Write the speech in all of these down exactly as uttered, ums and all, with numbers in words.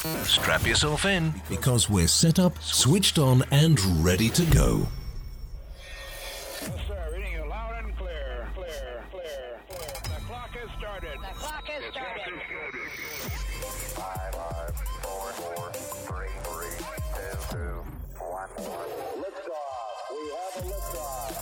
Strap yourself in, because we're set up, switched on, and ready to go. Yes, sir. Reading you loud and clear. Clear, clear, clear. The clock has started. The clock has started. Five, five, four, four, three, three, two, two, one, one. Liftoff. We have a liftoff.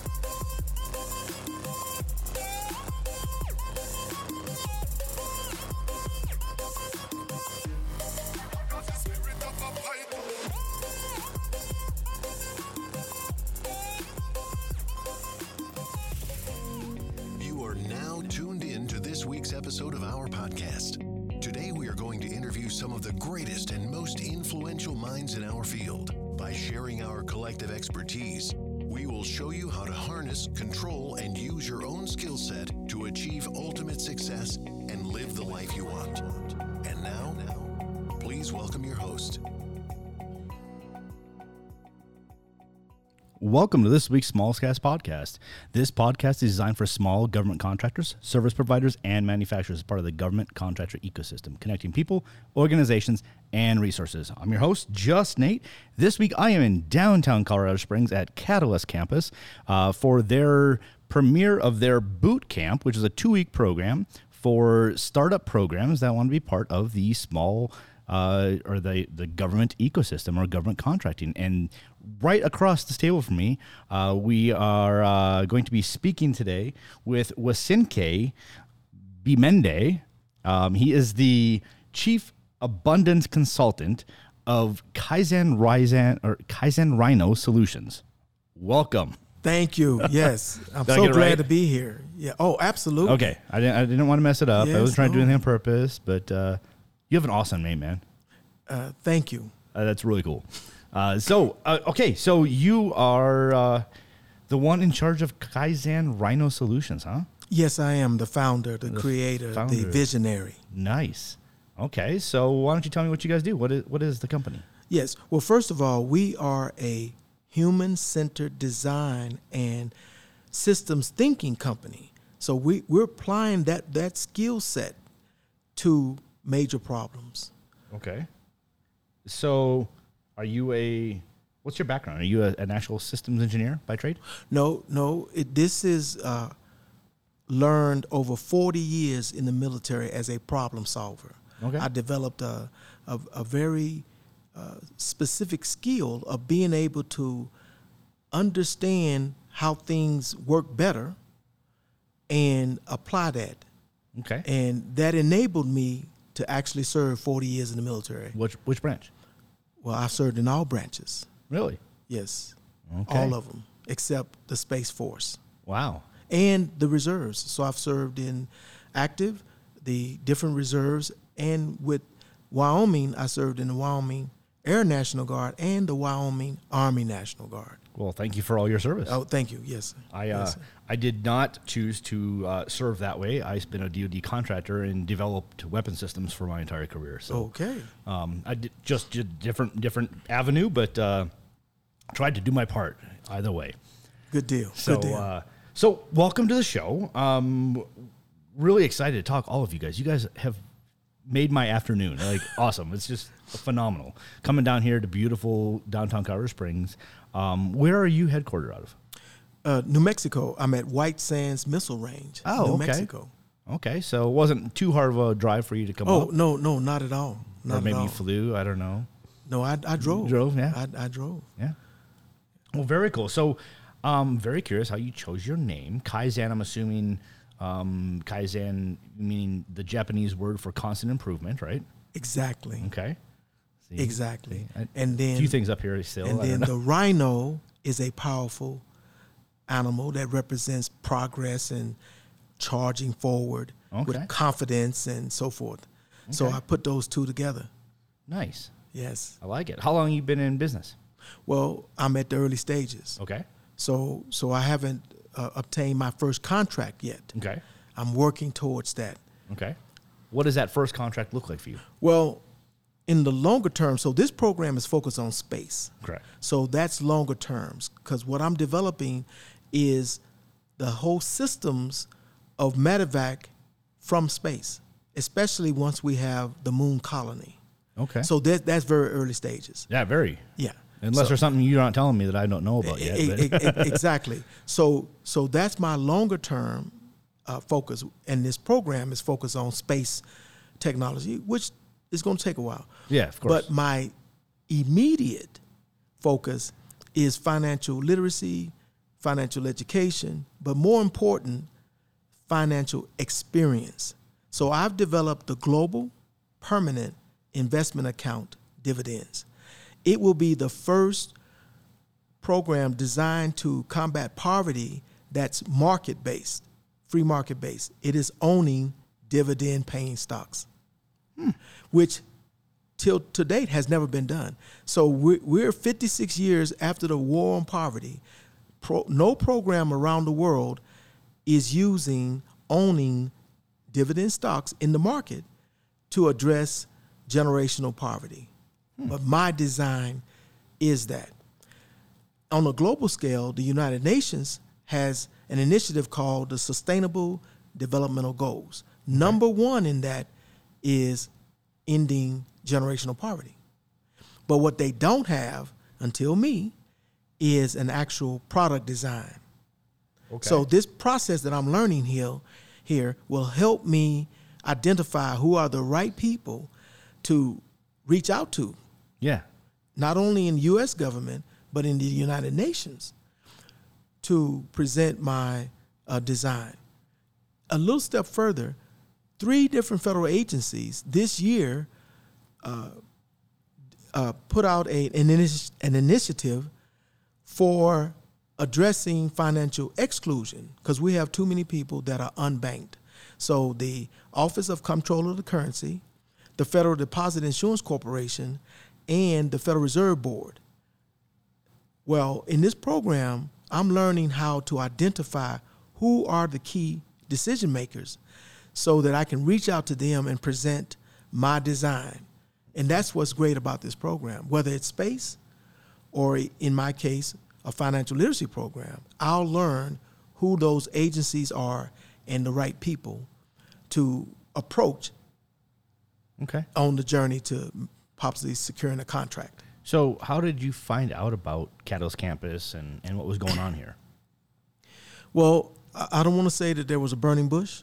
You are now tuned in to this week's episode of our podcast. Today we are going to interview some of the greatest and most influential minds in our field. By sharing our collective expertise, we will show you how to harness, control, and use your own skill set to achieve ultimate success and live the life you want. And now, please welcome your host. Welcome to this week's Smallscast podcast. This podcast is designed for small government contractors, service providers, and manufacturers as part of the government contractor ecosystem, connecting people, organizations, and resources. I'm your host, Just Nate. This week, I am in downtown Colorado Springs at Catalyst Campus uh, for their premiere of their boot camp, which is a two-week program for startup programs that want to be part of the small Uh, or the, the government ecosystem or government contracting. And right across this table from me, uh, we are uh, going to be speaking today with Wasinke Bimende. Um, he is the Chief Abundance Consultant of Kaizen Rhino, or Kaizen Rhino Solutions. Welcome. Thank you. Yes, I'm Did I so get it glad right? to be here. Yeah. Oh, absolutely. Okay. I didn't, I didn't want to mess it up. I Yes, wasn't trying to do no. anything on purpose, but uh, you have an awesome name, man. Uh, thank you. Uh, that's really cool. Uh, so, uh, okay, so you are uh, the one in charge of Kaizen Rhino Solutions, huh? Yes, I am the founder, the, The creator, founder. the visionary. Nice. Okay, so why don't you tell me what you guys do? What is what is the company? Yes. Well, first of all, we are a human-centered design and systems thinking company. So we, we're applying that, that skill set to major problems. Okay. So, are you a? What's your background? Are you a, an actual systems engineer by trade? No, no. It, this is uh, learned over forty years in the military as a problem solver. Okay. I developed a, a, a very uh, specific skill of being able to understand how things work better and apply that. Okay. And that enabled me to actually serve forty years in the military. Which which branch? Well, I served in all branches. Really? Yes. Okay. All of them, except the Space Force. Wow. And the reserves. So I've served in active, the different reserves, and with Wyoming, I served in the Wyoming Air National Guard and the Wyoming Army National Guard. Well, thank you for all your service. Oh, thank you. Yes. Sir. I uh, Yes, sir. I did not choose to uh, serve that way. I've been a D O D contractor and developed weapon systems for my entire career. So Okay. um, I did just did different different avenue, but uh, tried to do my part either way. Good deal. So Good deal. uh, so welcome to the show. Um, really excited to talk all of you guys. You guys have made my afternoon. Like awesome. It's just phenomenal. Coming down here to beautiful downtown Colorado Springs. Um, where are you headquartered out of? Uh, New Mexico. I'm at White Sands Missile Range. Oh, New okay. Mexico. Okay, so it wasn't too hard of a drive for you to come Oh up? no, no, not at all. Not Or maybe at all. you flew, I don't know. No, I, I drove. Drove, yeah. I, I drove. Yeah. Well, very cool. So, um, very curious how you chose your name. Kaizen, I'm assuming, um, Kaizen meaning the Japanese word for constant improvement, right? Exactly. Okay. See, Exactly. I- And then a few things up here still. And I then don't know. the rhino is a powerful animal that represents progress and charging forward Okay. with confidence and so forth. So Okay. I put those two together. Nice. Yes. I like it. How long have you been in business? Well, I'm at the early stages. Okay. So so I haven't uh, obtained my first contract yet. Okay. I'm working towards that. Okay. What does that first contract look like for you? Well, in the longer term, so this program is focused on space. Correct. So that's longer terms, because what I'm developing is the whole systems of medevac from space, especially once we have the moon colony. Okay. So that that's very early stages. Yeah, very. Yeah. Unless So- there's something you're not telling me that I don't know about yet. E- but- e- e- exactly. So so that's my longer term uh, focus, and this program is focused on space technology, which is going to take a while. Yeah, of course. But my immediate focus is financial literacy, financial education, but more important, financial experience. So I've developed the Global Permanent Investment Account Dividends. It will be the first program designed to combat poverty that's market-based, free market-based. It is owning dividend-paying stocks, hmm. which till to date has never been done. So we're, we're fifty-six years after the war on poverty. Pro, no program around the world is using owning dividend stocks in the market to address generational poverty. Hmm. But my design is that. On a global scale, the United Nations has an initiative called the Sustainable Developmental Goals. Okay. Number one in that is ending generational poverty. But what they don't have, until me, is an actual product design. Okay. So this process that I'm learning here, here will help me identify who are the right people to reach out to. Yeah. Not only in U S government, but in the United Nations to present my uh, design. A little step further, three different federal agencies this year uh, uh, put out a, an, initi- an initiative for addressing financial exclusion because we have too many people that are unbanked. So the Office of Comptroller of the Currency, the Federal Deposit Insurance Corporation, and the Federal Reserve Board. Well, in this program, I'm learning how to identify who are the key decision makers so that I can reach out to them and present my design. And that's what's great about this program. Whether it's space or, in my case, a financial literacy program, I'll learn who those agencies are and the right people to approach okay. on the journey to possibly securing a contract. So how did you find out about Catalyst Campus and, and what was going on here? Well, I don't want to say that there was a burning bush,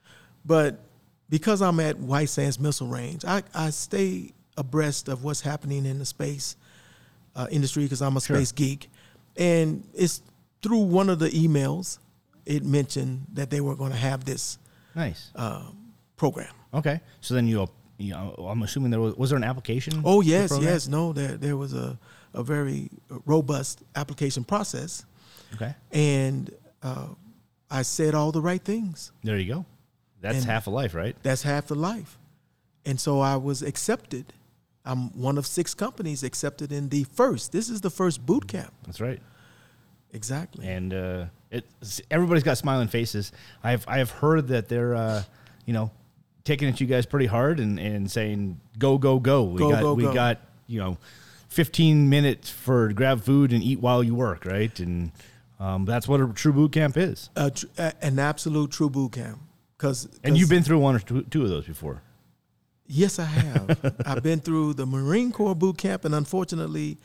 but because I'm at White Sands Missile Range, I, I stay abreast of what's happening in the space uh, industry because I'm a Sure. space geek. And it's through one of the emails, it mentioned that they were going to have this Nice. uh, program. Okay. So then you, you know, I'm assuming there was, was there an application? Oh, for the yes, program? yes. No, there there was a, a very robust application process. Okay. And uh, I said all the right things. There you go. That's And- half a life, right? That's half the life. And so I was accepted. I'm one of six companies accepted in the first. This is the first boot camp. That's right. Exactly. And uh, it everybody's got smiling faces. I've I have heard that they're uh, you know taking at you guys pretty hard and, and saying go go go. We Go, got go, we go. got you know fifteen minutes for grab food and eat while you work, right? And um, that's what a true boot camp is. A tr- a- an absolute true boot camp. Cause, And you've 'cause- been through one or two, two of those before. Yes, I have. I've been through the Marine Corps boot camp, and unfortunately,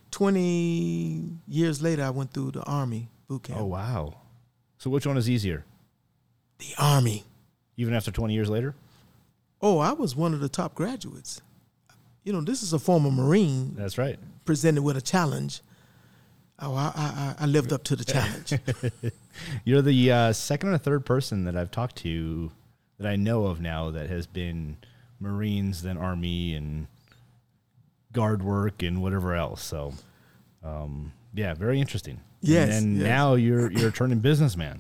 twenty years later, I went through the Army boot camp. Oh wow! So which one is easier? The Army. Even after twenty years later? Oh, I was one of the top graduates. You know, this is a former Marine That's right. presented with a challenge. Oh, I, I, I lived up to the challenge. You're the uh, second or third person that I've talked to that I know of now that has been Marines, then Army, and guard work and whatever else. So, um, yeah, very interesting. Yes, And then yes. now you're you're a turning businessman.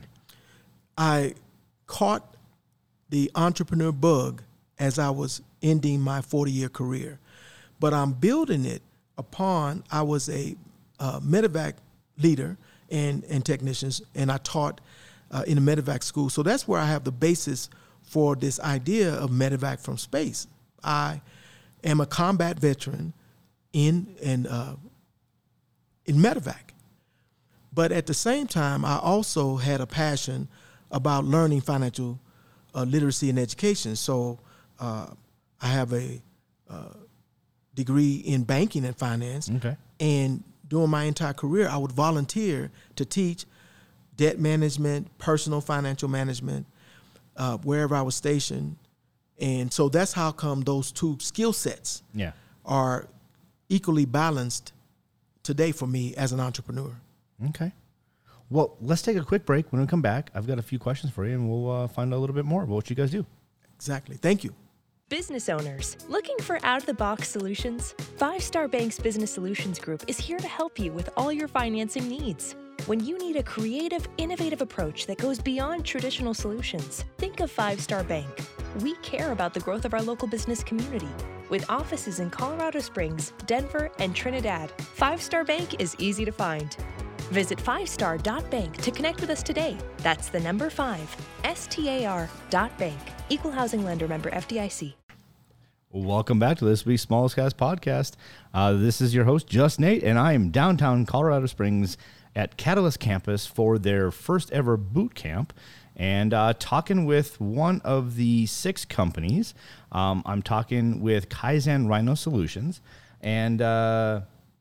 I caught the entrepreneur bug as I was ending my forty-year career, but I'm building it upon, I was a uh, medevac leader and, and technicians, and I taught uh, in a medevac school. So that's where I have the basis for this idea of medevac from space. I am a combat veteran in, in, uh, in medevac. But at the same time, I also had a passion about learning financial uh, literacy and education. So uh, I have a uh, degree in banking and finance. Okay. And during my entire career, I would volunteer to teach debt management, personal financial management, uh, wherever I was stationed. And so that's how come those two skill sets Yeah. are equally balanced today for me as an entrepreneur. Okay. Well, let's take a quick break. When we come back, I've got a few questions for you, and we'll uh, find out a little bit more about what you guys do. Exactly. Thank you. Business owners looking for out-of-the-box solutions? Five Star Bank's Business Solutions Group is here to help you with all your financing needs. When you need a creative, innovative approach that goes beyond traditional solutions, think of Five Star Bank. We care about the growth of our local business community. With offices in Colorado Springs, Denver, and Trinidad, Five Star Bank is easy to find. Visit five star dot bank to connect with us today. That's the number five, S T A R dot bank. Equal housing lender, member F D I C. Welcome back to this week's Smallest Cast podcast. Uh, this is your host, Just Nate, and I am downtown Colorado Springs at Catalyst Campus for their first ever boot camp, and uh, talking with one of the six companies. Um, I'm talking with Kaizen Rhino Solutions and uh,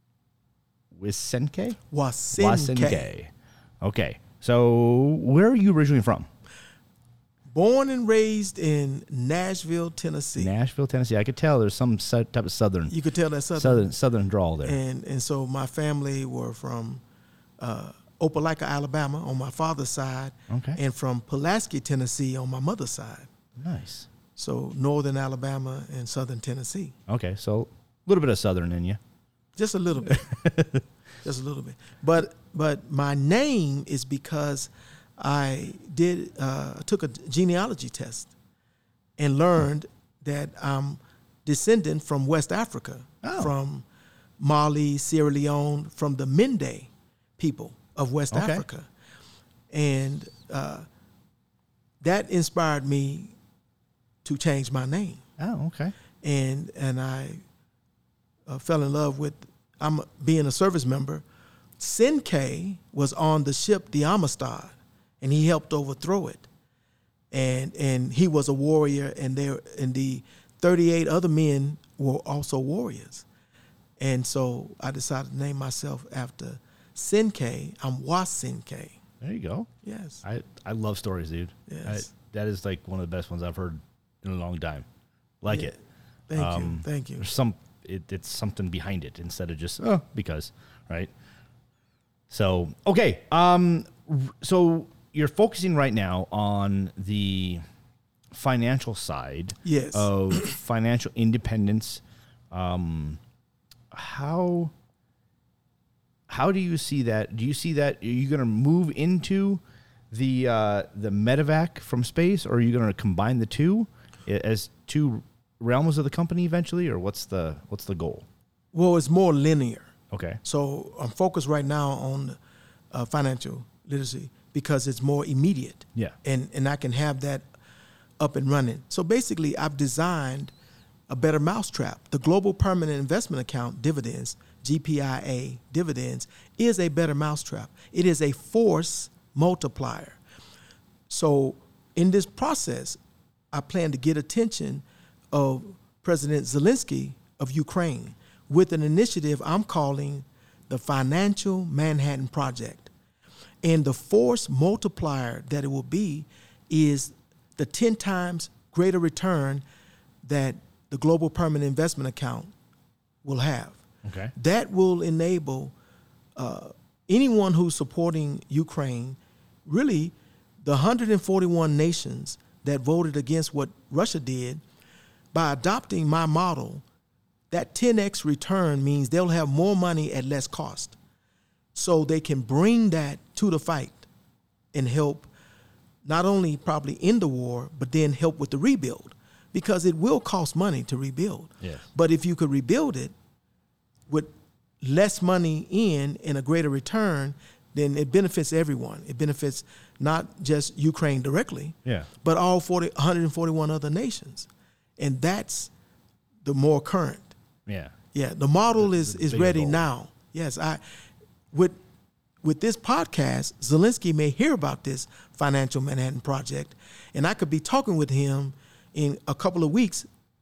Wasenke? Wasenke. Wasenke. Okay, so where are you originally from? Born and raised in Nashville, Tennessee. Nashville, Tennessee. I could tell there's some su- type of southern, You could tell that southern. southern, southern drawl there. And and so my family were from uh, Opelika, Alabama on my father's side, Okay. and from Pulaski, Tennessee on my mother's side. Nice. So northern Alabama and southern Tennessee. Okay, so a little bit of southern in you. Just a little bit. Just a little bit. But but my name is because I did uh, took a genealogy test and learned that I'm descendant from West Africa, Oh. from Mali, Sierra Leone, from the Mende people of West Okay. Africa. And uh, that inspired me to change my name. Oh, okay. And and I uh, fell in love with I'm being a service member. Senke was on the ship the Amistad, and he helped overthrow it. And and he was a warrior, and there and the thirty-eight other men were also warriors. And so I decided to name myself after Senke. I'm Wasenke. There you go. Yes. I, I love stories, dude. Yes. I, that is like one of the best ones I've heard in a long time. Like Yeah. it. Thank Um, you. Thank you. There's some. It, it's something behind it instead of just oh because, right? So okay. Um. r- So you're focusing right now on the financial side. Yes. Of financial independence. Um. How. How do you see that? Do you see that? Are you going to move into the uh, the medevac from space, or are you going to combine the two i- as two realms of the company eventually, or what's the what's the goal? Well, it's more linear. Okay. So I'm focused right now on uh, financial literacy because it's more immediate. Yeah. And and I can have that up and running. So basically, I've designed a better mousetrap. The Global Permanent Investment Account dividends, G P I A dividends, is a better mousetrap. It is a force multiplier. So in this process, I plan to get attention of President Zelensky of Ukraine with an initiative I'm calling the Financial Manhattan Project. And the force multiplier that it will be is the ten times greater return that the Global Permanent Investment Account will have. Okay. That will enable uh, anyone who's supporting Ukraine, really the one hundred forty-one nations that voted against what Russia did, by adopting my model, that ten x return means they'll have more money at less cost. So they can bring that to the fight and help not only probably end the war, but then help with the rebuild, because it will cost money to rebuild. Yes. But if you could rebuild it with less money in and a greater return, then it benefits everyone. It benefits not just Ukraine directly, Yeah. but all forty, one hundred forty-one other nations. And that's the more current. Yeah. Yeah, the model The- is the is bigger ready goal. now. Yes, I with with this podcast, Zelensky may hear about this Financial Manhattan Project, and I could be talking with him in a couple of weeks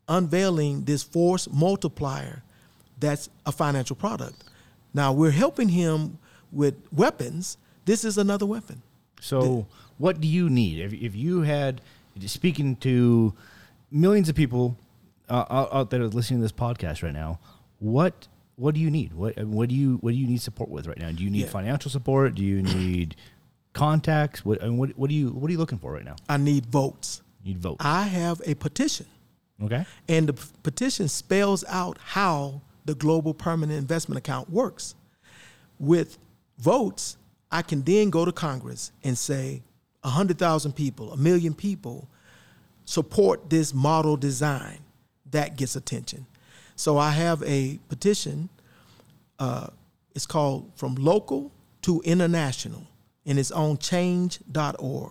unveiling this force multiplier that's a financial product. Now, we're helping him with weapons. This is another weapon. So what do you need? If, if you had, speaking to millions of people uh, out out there listening to this podcast right now, what what do you need? What what do you what do you need support with right now? Do you need Yeah. financial support? Do you need contacts? What, I mean, what what do you what are you looking for right now? I need votes. You need votes. I have a petition, Okay. and the p- petition spells out how the Global Permanent Investment Account works. With votes, I can then go to Congress and say one hundred thousand people, a million people support this model design. That gets attention. So I have a petition. Uh, it's called From Local to International, and it's on change dot org.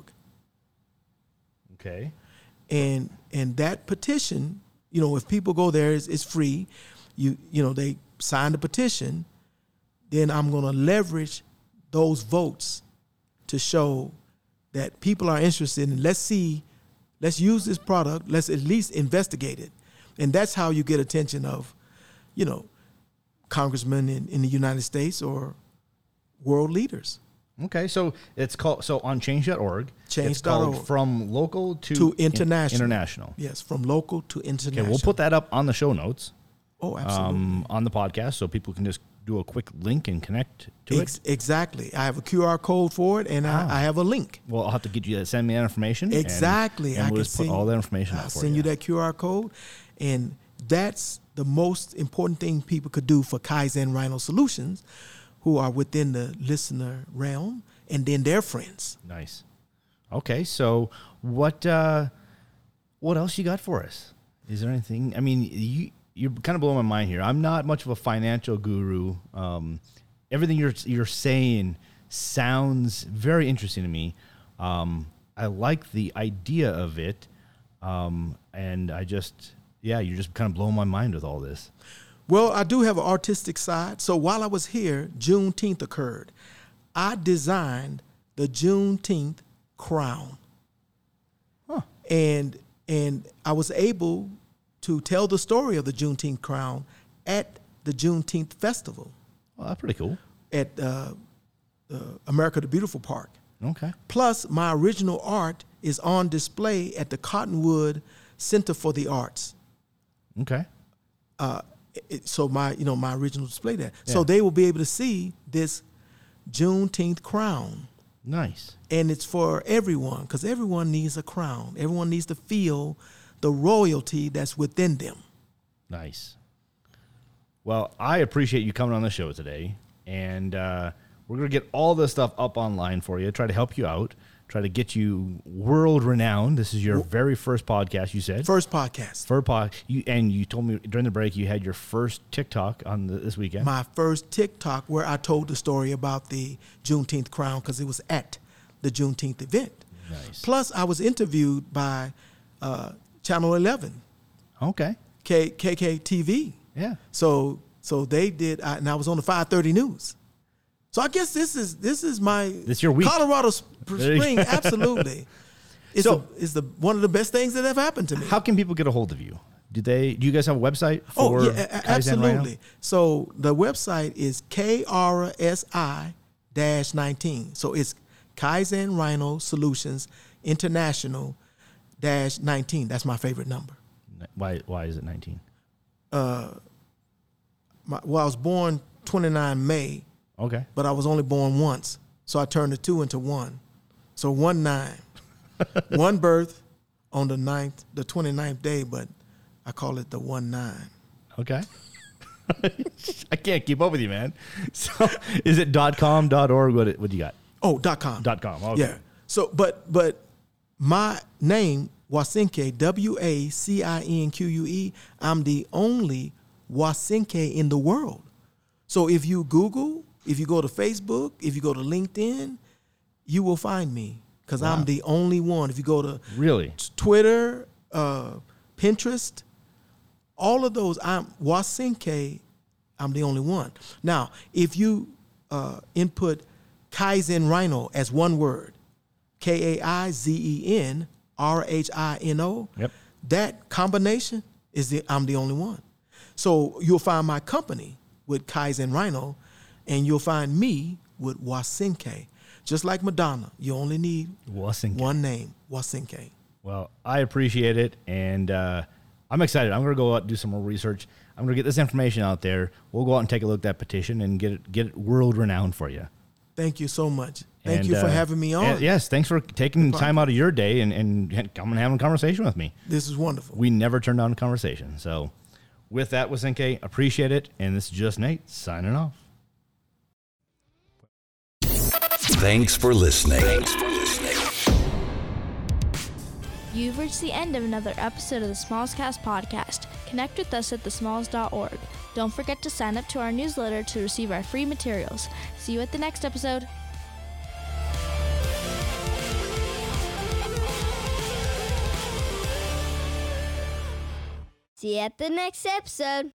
Okay. And and that petition, you know, if people go there, it's, it's free. You you know, they sign the petition. Then I'm going to leverage those votes to show that people are interested in, let's see, let's use this product, let's at least investigate it. And that's how you get attention of, you know, congressmen in, in the United States or world leaders. Okay, so it's called so on change dot org. change It's dot org. called From Local to, To in- international. international. Yes, from local to international. Okay, we'll put that up on the show notes. Oh, absolutely. Um, on the podcast, so people can just do a quick link and connect to Ex- it. Exactly. I have a Q R code for it, and Ah. I, I have a link. Well, I'll have to get you to send me that information. and- Exactly. And, I we'll can just put send all you- that information I'll out for send you. you that Q R code, and that's the most important thing people could do for Kaizen Rhino Solutions, who are within the listener realm, and then their friends. Nice. Okay, so what uh, what else you got for us? Is there anything? I mean, you you're kind of blowing my mind here. I'm not much of a financial guru. Um, everything you're you're saying sounds very interesting to me. Um, I like the idea of it, um, and I just yeah, you're just kind of blowing my mind with all this. Well, I do have an artistic side. So while I was here, Juneteenth occurred. I designed the Juneteenth crown. Huh. And and I was able to tell the story of the Juneteenth crown at the Juneteenth festival Well, that's pretty cool. at uh, uh, America the Beautiful Park. Okay. Plus, my original art is on display at the Cottonwood Center for the Arts. Okay. Uh, it, so my, you know, my original display there. So Yeah. they will be able to see this Juneteenth crown, Nice. and it's for everyone because everyone needs a crown. Everyone needs to feel the royalty that's within them. Nice. Well, I appreciate you coming on the show today, and uh, we're going to get all this stuff up online for you, try to help you out, try to get you world renowned. This is your very first podcast, you said. First podcast. First pod, you, and you told me during the break you had your first TikTok on the, this weekend. My first TikTok where I told the story about the Juneteenth crown because it was at the Juneteenth event. Nice. Plus, I was interviewed by uh, Channel eleven, Okay. K- KKTV. Yeah. So so they did, I, and I was on the five thirty news. So I guess this is this is my This your week. Colorado Sp- There you Spring. go. Absolutely, it's So- the, it's the one of the best things that ever happened to me. How can people get a hold of you? Do they? Do you guys have a website for oh yeah, a- a- Kaizen Rhino? absolutely. So the website is K R S I nineteen. So it's Kaizen Rhino Solutions International dash nineteen. That's my favorite number. Why? Why is it nineteen? My, well, I was born twenty-nine May, Okay. but I was only born once. So I turned the two into one. So one nine. One birth on the ninth, the twenty-ninth day, but I call it the one nine. Okay. I can't keep up with you, man. So is it dot com, dot org? What what do you got? Oh, dot com. Dot com. Okay. Yeah. So, but but my name Wacinque, W A C I N Q U E. I'm the only Wacinque in the world. So if you Google, if you go to Facebook, if you go to LinkedIn, you will find me because I'm the only one. If you go to Really? Twitter, uh, Pinterest, all of those, I'm Wacinque, I'm the only one. Now, if you uh, input Kaizen Rhino as one word, K A I Z E N R H I N O, Yep. that combination is the I'm the only one. So you'll find my company with Kaizen Rhino, and you'll find me with Wasinke. Just like Madonna, you only need Wasinke. one name, Wasinke. Well, I appreciate it, and uh, I'm excited. I'm going to go out and do some more research. I'm going to get this information out there. We'll go out and take a look at that petition and get it, get it world renowned for you. Thank you so much. Thank And, you for uh, having me on. and yes, thanks for taking time out of your day and, and coming and having a conversation with me. This is wonderful. We never turn down a conversation. So with that, Wasinke, appreciate it. And this is just Nate signing off. Thanks for listening. Thanks for listening. You've reached the end of another episode of the Smallscast podcast. Connect with us at the smalls dot org. Don't forget to sign up to our newsletter to receive our free materials. See you at the next episode. See you at the next episode.